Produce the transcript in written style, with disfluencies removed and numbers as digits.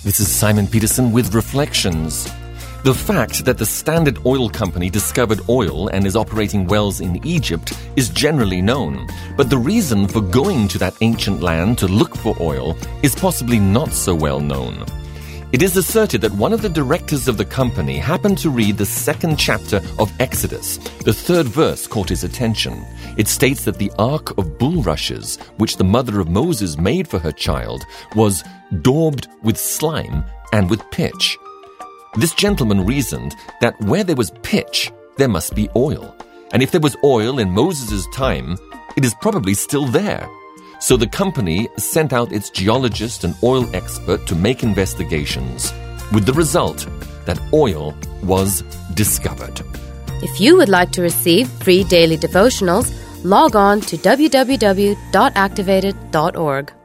This is Simon Peterson with Reflections. The fact that the Standard Oil Company discovered oil and is operating wells in Egypt is generally known, but the reason for going to that ancient land to look for oil is possibly not so well known. It is asserted that one of the directors of the company happened to read the second chapter of Exodus. The third verse caught his attention. It states that the ark of bulrushes, which the mother of Moses made for her child, was daubed with slime and with pitch. This gentleman reasoned that where there was pitch, there must be oil. And if there was oil in Moses' time, it is probably still there. So the company sent out its geologist and oil expert to make investigations, with the result that oil was discovered. If you would like to receive free daily devotionals, log on to www.activated.org.